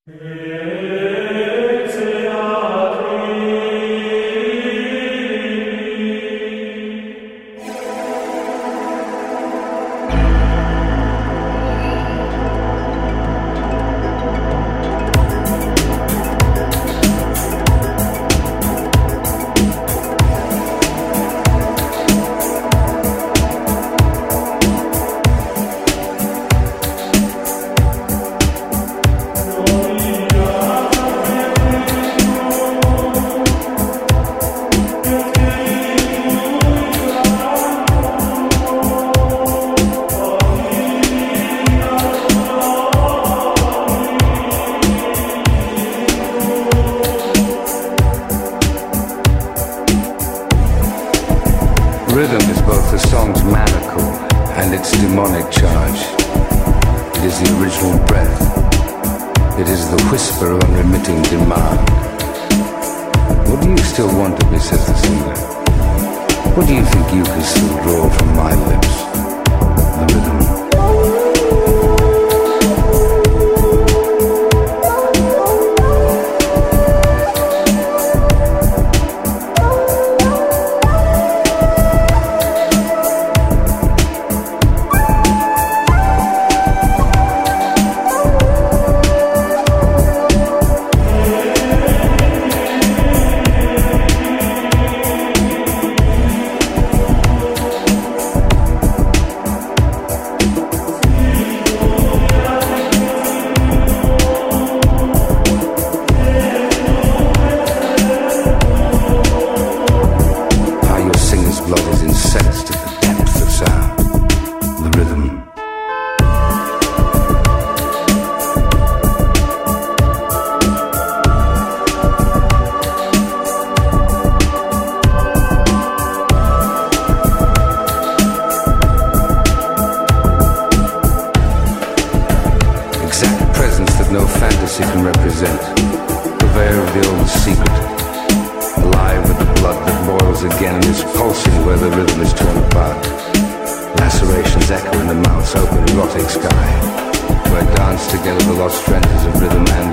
Rhythm is both the song's manacle and its demonic charge. It is the original breath. It is the whisper of unremitting demand. What do you still want of me, says the singer? What do you think you can still draw from my lips? The rhythm. No fantasy can represent, purveyor of the old secret, alive with the blood that boils again and is pulsing where the rhythm is torn apart. Lacerations echo in the mouth's open, rotting sky, where dance together the lost treasures of rhythm and